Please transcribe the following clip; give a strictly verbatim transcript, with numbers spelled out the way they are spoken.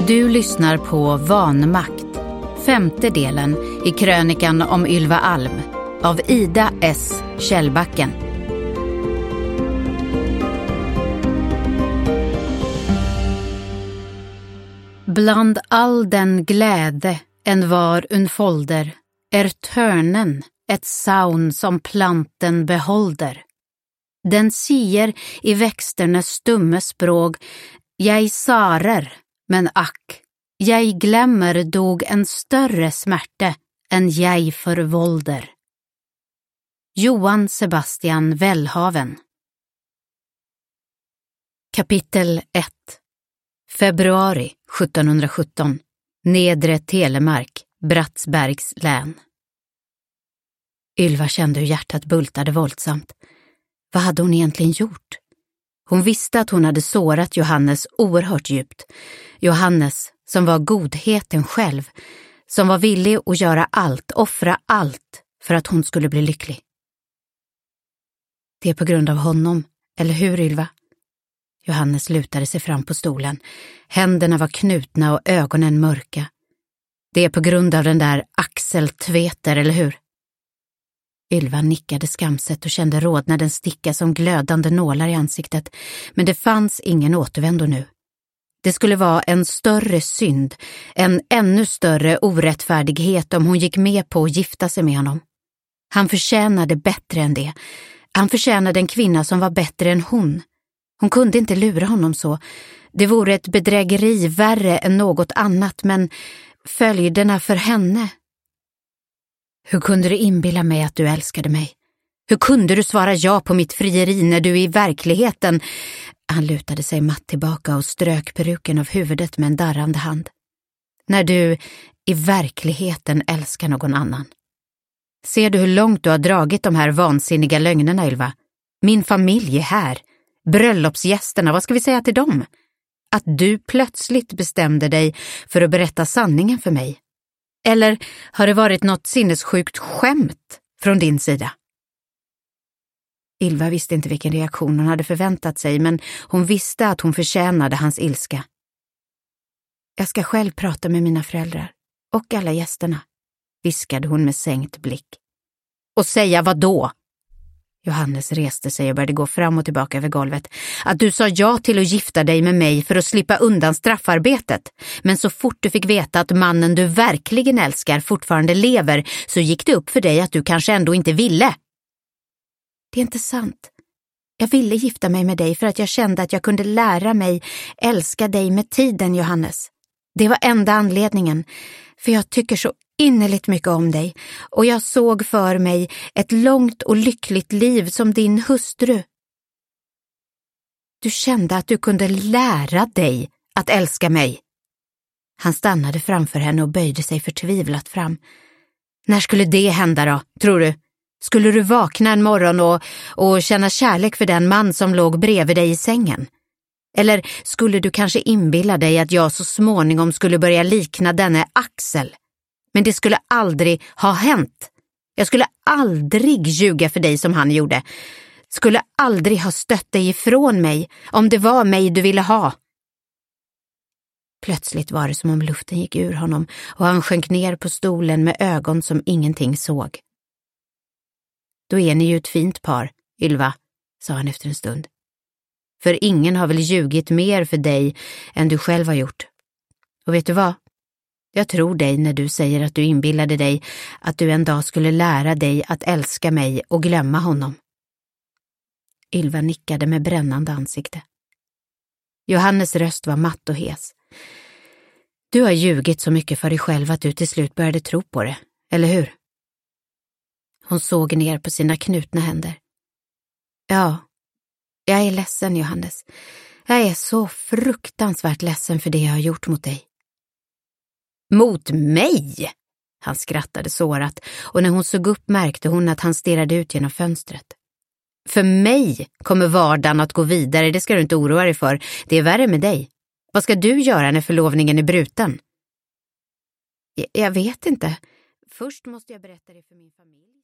Du lyssnar på Vanmakt, femte delen i krönikan om Ylva Alm av Ida S. Källbacken. Bland all den glädje en var unfolder är törnen ett saun som planten beholder. Den sier i växternas stumme språk, jag sarer, men ack, jag glömmer dog en större smärte än jag förvålder. Johan Sebastian Wellhaven. Kapitel ett. Februari sjuttonhundrasjutton. Nedre Telemark, Bratsbergs län. Ylva kände hur hjärtat bultade våldsamt. Vad hade hon egentligen gjort? Hon visste att hon hade sårat Johannes oerhört djupt. Johannes som var godheten själv, som var villig att göra allt, offra allt för att hon skulle bli lycklig. Det är på grund av honom, eller hur Ylva? Johannes lutade sig fram på stolen. Händerna var knutna och ögonen mörka. Det är på grund av den där Axel Tveter, eller hur? Ylva nickade skamset och kände rodnaden sticka som glödande nålar i ansiktet. Men det fanns ingen återvändo nu. Det skulle vara en större synd, en ännu större orättfärdighet om hon gick med på att gifta sig med honom. Han förtjänade bättre än det. Han förtjänade en kvinna som var bättre än hon. Hon kunde inte lura honom så. Det vore ett bedrägeri värre än något annat, men följderna för henne. Hur kunde du inbilla mig att du älskade mig? Hur kunde du svara ja på mitt frieri när du i verkligheten... Han lutade sig matt tillbaka och strök peruken av huvudet med en darrande hand. När du i verkligheten älskar någon annan. Ser du hur långt du har dragit de här vansinniga lögnerna, Ylva? Min familj är här. Bröllopsgästerna, vad ska vi säga till dem? Att du plötsligt bestämde dig för att berätta sanningen för mig. Eller har det varit något sinnessjukt skämt från din sida? Ylva visste inte vilken reaktion hon hade förväntat sig, men hon visste att hon förtjänade hans ilska. Jag ska själv prata med mina föräldrar och alla gästerna, viskade hon med sänkt blick. Och säga vad då? Johannes reste sig och började gå fram och tillbaka över golvet. Att du sa ja till att gifta dig med mig för att slippa undan straffarbetet. Men så fort du fick veta att mannen du verkligen älskar fortfarande lever, så gick det upp för dig att du kanske ändå inte ville. Det är inte sant. Jag ville gifta mig med dig för att jag kände att jag kunde lära mig älska dig med tiden, Johannes. Det var enda anledningen. För jag tycker så innerligt mycket om dig, och jag såg för mig ett långt och lyckligt liv som din hustru. Du kände att du kunde lära dig att älska mig. Han stannade framför henne och böjde sig förtvivlat fram. När skulle det hända då, tror du? Skulle du vakna en morgon och, och känna kärlek för den man som låg bredvid dig i sängen? Eller skulle du kanske inbilla dig att jag så småningom skulle börja likna denne Axel? Men det skulle aldrig ha hänt. Jag skulle aldrig ljuga för dig som han gjorde. Skulle aldrig ha stött dig ifrån mig om det var mig du ville ha. Plötsligt var det som om luften gick ur honom och han sjönk ner på stolen med ögon som ingenting såg. Då är ni ju ett fint par, Ylva, sa han efter en stund. För ingen har väl ljugit mer för dig än du själv har gjort. Och vet du vad? Jag tror dig när du säger att du inbillade dig att du en dag skulle lära dig att älska mig och glömma honom. Ylva nickade med brännande ansikte. Johannes röst var matt och hes. Du har ljugit så mycket för dig själv att du till slut började tro på det, eller hur? Hon såg ner på sina knutna händer. Ja, jag är ledsen, Johannes. Jag är så fruktansvärt ledsen för det jag har gjort mot dig. Mot mig? Han skrattade sårat, och när hon såg upp märkte hon att han stirrade ut genom fönstret. För mig kommer vardagen att gå vidare, det ska du inte oroa dig för. Det är värre med dig. Vad ska du göra när förlovningen är bruten? Jag, jag vet inte. Först måste jag berätta det för min familj.